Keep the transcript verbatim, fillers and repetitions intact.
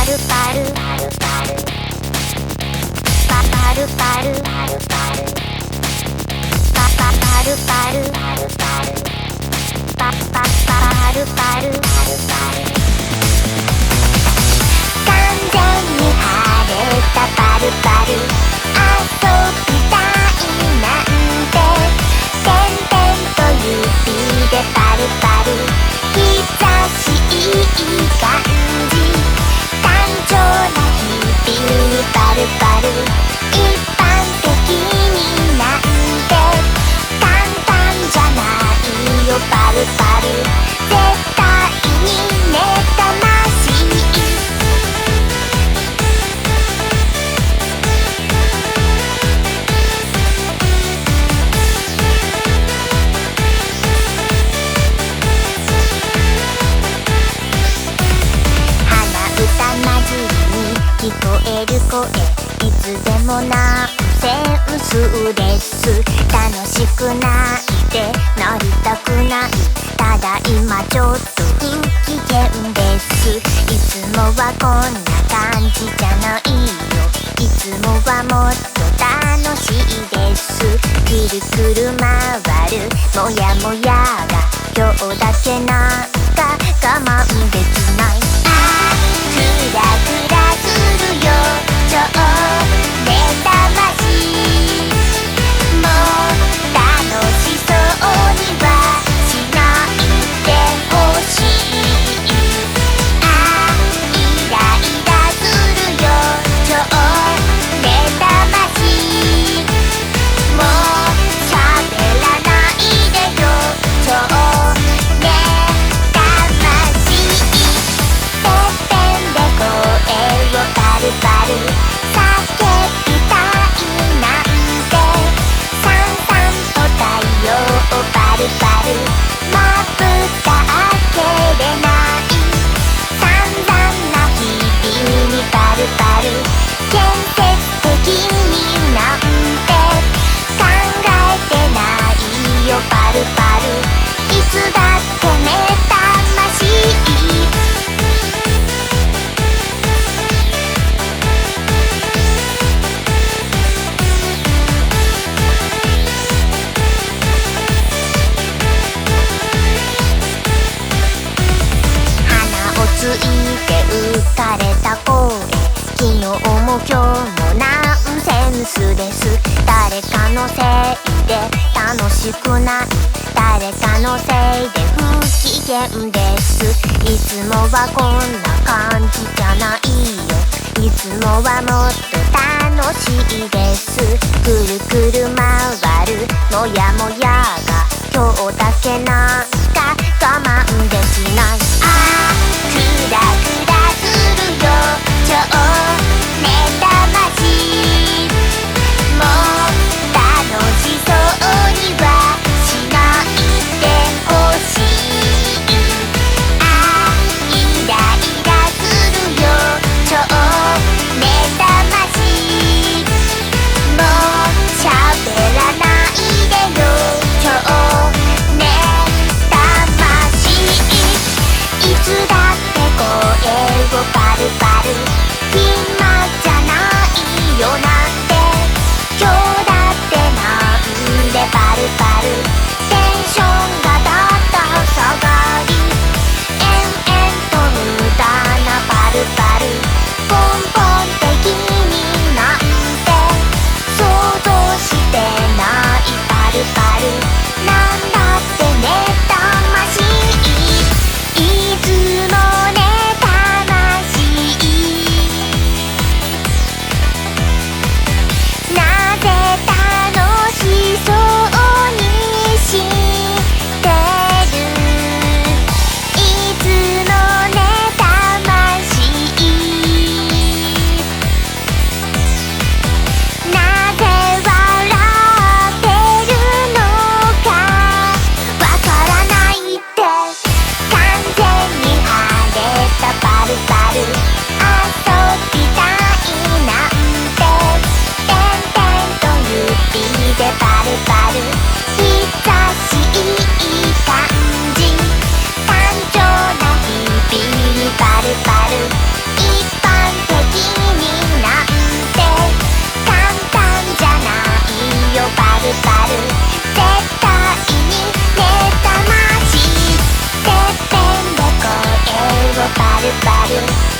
ルパルパルパルパパルパルパルパルパパパルパルパルパルパパパルパルパルパル完全に晴れたパルパル遊びたいなんて点々と指でパルパル日差しいい感じ単調な日々にパルパル一般的になんて簡単じゃないよパルパル絶対にね魂鼻歌混じりに聞こえる声いつでもナンセンスです楽しくないでなりたくないただ今ちょっと不機嫌ですいつもはこんな感じじゃないよいつもはもっと楽しいですくるくる回るもやもやが今日だけなんか我慢できないあークラクラするよ超目覚ましもう楽しそうにはしないでほしいあーイライラするよ超目覚ましもう喋らないでよ超目覚ましてっぺんで声をパルパル叫びたいなんてさんさんと太陽をパルパルまぶた開けれない散々な日々にパルパル建設的になんて考えてないよパルパルいつだって目覚ましいついて浮かれた声昨日も今日もナンセンスです誰かのせいで楽しくない誰かのせいで不機嫌ですいつもはこんな感じじゃないよいつもはもっと楽しいですくるくる回るもやもやが今日だけなんか我慢できないあークラクラするよ超目覚ましもう楽しそうにはしないでほしいあーイライラするよ超目覚ましもう喋らないでよ超目覚ましいつだって声をパルパル暇じゃないよなんて今日だってなんでパルパルテンションがだんだん下がり延々と無駄なパルパル根本的になんて想像してないパルパルなんだってね魂いつもね魂張る